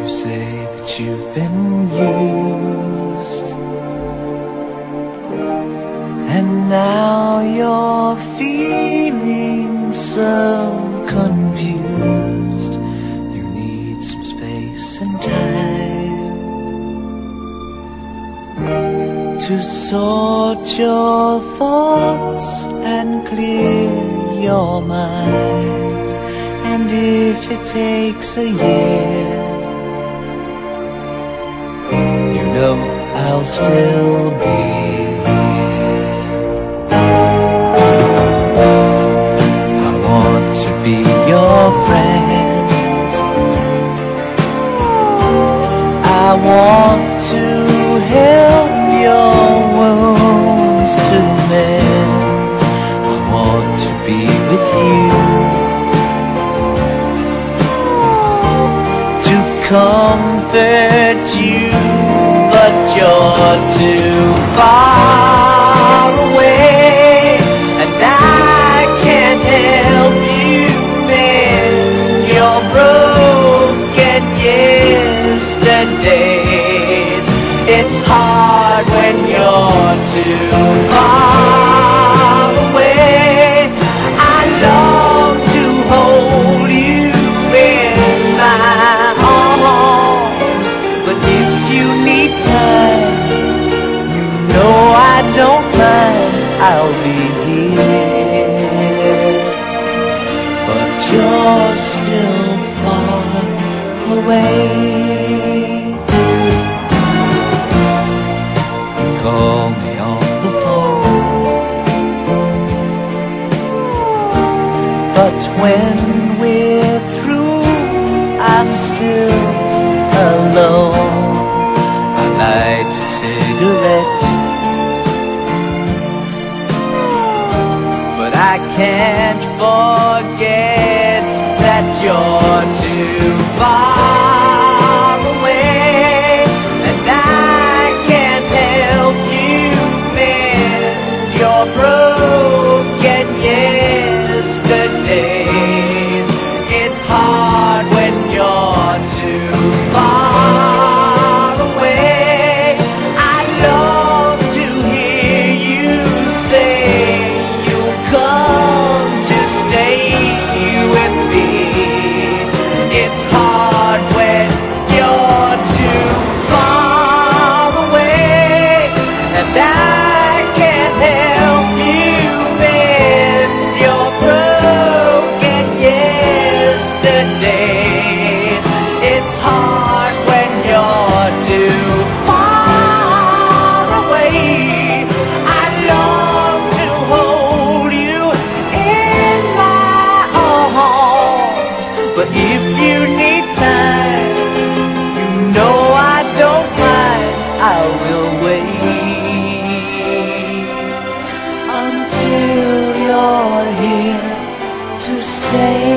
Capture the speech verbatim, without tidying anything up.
You say that you've been used, and now you're feeling so confused. You need some space and time to sort your thoughts and clear your mind. And if it takes a year, you know I'll still be here. I want to be your friend. I want to help your wounds to mend. I want to be with you, to comfort you, but you're too far away, and I can't help you mend your broken yesterdays. It's hard when you're too far away. I long to hold you in my arms, but if you need time, you know I don't mind. I'll be here, but you're still far away. Call me on the phone, but when we're through, I'm still alone. I light a cigarette, but I can't forget that you're too far away, and I can't help you mend your broken yesterdays. It's hard when you're too far away. I love to hear you say you'll come to stay with me. It's hard when you're too far away, and I can't help you mend your broken yesterdays. It's hard when you're too far away. I long to hold you in my arms, but if you need time, you know I don't mind. I will wait until you're here to stay.